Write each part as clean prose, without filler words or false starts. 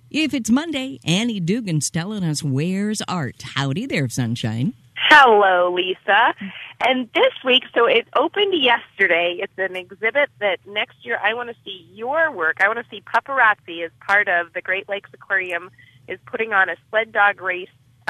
If it's Monday, Annie Dugan's telling us where's art. Howdy there, sunshine. Hello, Lisa. And this week, so it opened yesterday. It's an exhibit that next year I want to see your work. I want to see Paparazzi as part of the Great Lakes Aquarium is putting on a sled dog race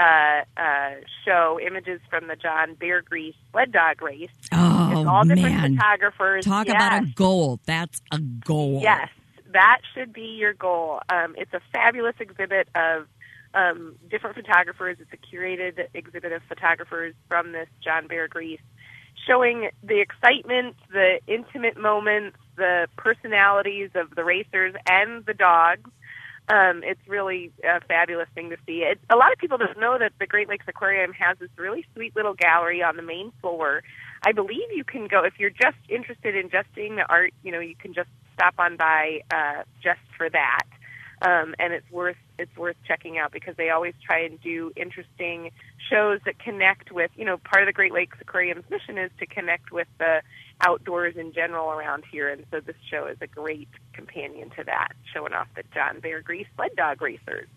show, images from the John Bear Grease sled dog race. Oh, it's all different man. photographers. Talk about a goal. That's a goal. Yes, that should be your goal. It's a fabulous exhibit of different photographers. It's a curated exhibit of photographers from this John Bear Grease, showing the excitement, the intimate moments, the personalities of the racers and the dogs. It's really a fabulous thing to see. A lot of people don't know that the Great Lakes Aquarium has this really sweet little gallery on the main floor. I believe you can go, if you're just interested in just seeing the art, you can just stop on by just for that. And it's worth checking out because they always try and do interesting shows that connect with, part of the Great Lakes Aquarium's mission is to connect with the outdoors in general around here. And so this show is a great companion to that, showing off the John Bear Grease sled dog racers.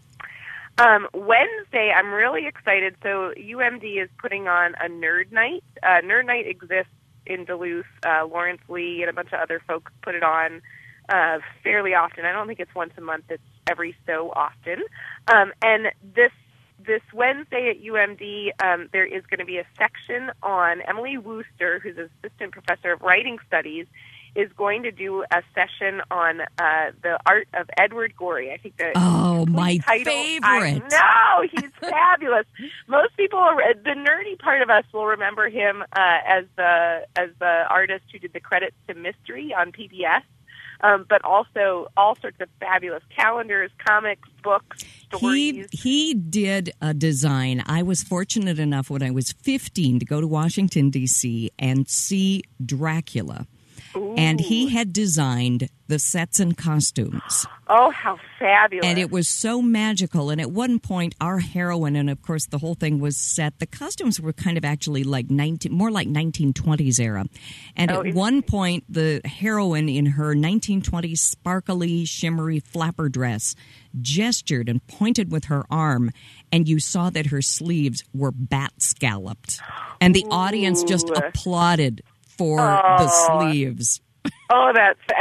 Wednesday, I'm really excited. So UMD is putting on a Nerd Night. Nerd Night exists in Duluth. Lawrence Lee and a bunch of other folks put it on fairly often. I don't think it's once a month. It's every so often. And this Wednesday at UMD, there is going to be a section on Emily Wooster, who's an assistant professor of writing studies, is going to do a session on the art of Edward Gorey. I think my favorite. I know, he's fabulous. Most people, the nerdy part of us, will remember him as the artist who did the credits to Mystery on PBS. But also all sorts of fabulous calendars, comics, books, stories. He did a design. I was fortunate enough when I was 15 to go to Washington, D.C. and see Dracula. Ooh. And he had designed the sets and costumes. Oh, how fabulous. And it was so magical. And at one point, our heroine, and of course the whole thing was set, the costumes were kind of actually like more like 1920s era. And at one point, the heroine in her 1920s sparkly, shimmery flapper dress gestured and pointed with her arm, and you saw that her sleeves were bat scalloped. And the audience just applauded for the sleeves. Oh,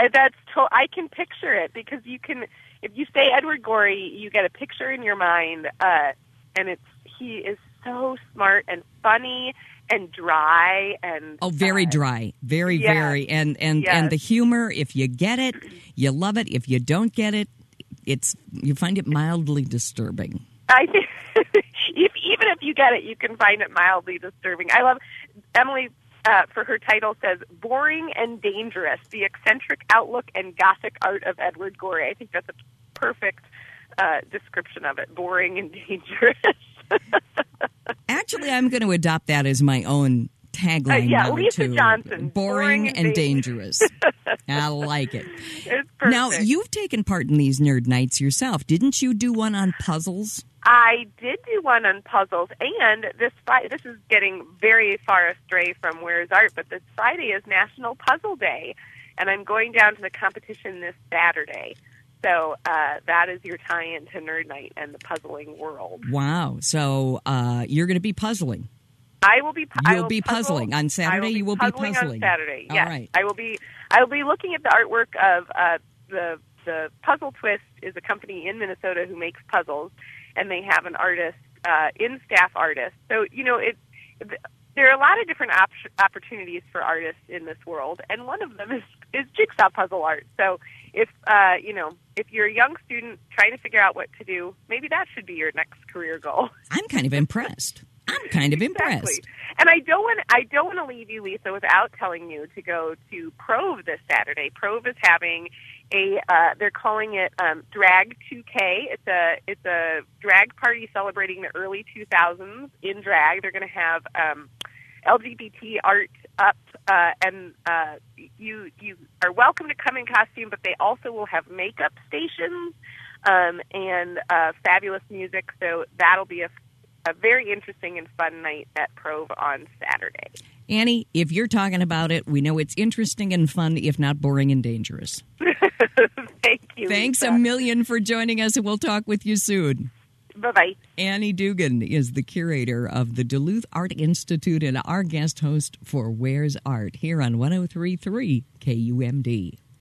I can picture it because you can, if you say Edward Gorey, you get a picture in your mind, and he is so smart and funny and dry and very dry, very, and the humor. If you get it, you love it. If you don't get it, you find it mildly disturbing. I think even if you get it, you can find it mildly disturbing. I love Emily. For her title says, Boring and Dangerous, the Eccentric Outlook and Gothic Art of Edward Gorey. I think that's a perfect description of it, boring and dangerous. Actually, I'm going to adopt that as my own tagline now, Lisa too. Johnson. Boring and dangerous. I like it. It's perfect. Now, you've taken part in these Nerd Nights yourself. Didn't you do one on puzzles? I did do one on puzzles, and this is getting very far astray from Where's Art, but this Friday is National Puzzle Day, and I'm going down to the competition this Saturday. So that is your tie-in to Nerd Night and the puzzling world. Wow. So you're going to be puzzling. I will be. You'll be puzzling on Saturday. You will be puzzling on Saturday. Yes, all right. I will be looking at the artwork of the Puzzle Twist is a company in Minnesota who makes puzzles, and they have an artist, in-staff artist. So there are a lot of different opportunities for artists in this world, and one of them is jigsaw puzzle art. So if you're a young student trying to figure out what to do, maybe that should be your next career goal. I'm kind of impressed. Exactly. And I don't want to leave you, Lisa, without telling you to go to Prove this Saturday. Prove is having they're calling it Drag 2K. It's a drag party celebrating the early 2000s in drag. They're going to have LGBT art up, and you are welcome to come in costume, but they also will have makeup stations and fabulous music. So that'll be a very interesting and fun night at Prove on Saturday. Annie, if you're talking about it, we know it's interesting and fun, if not boring and dangerous. Thank you. Thanks Lisa. a million for joining us, and we'll talk with you soon. Bye-bye. Annie Dugan is the curator of the Duluth Art Institute and our guest host for Where's Art here on 103.3 KUMD.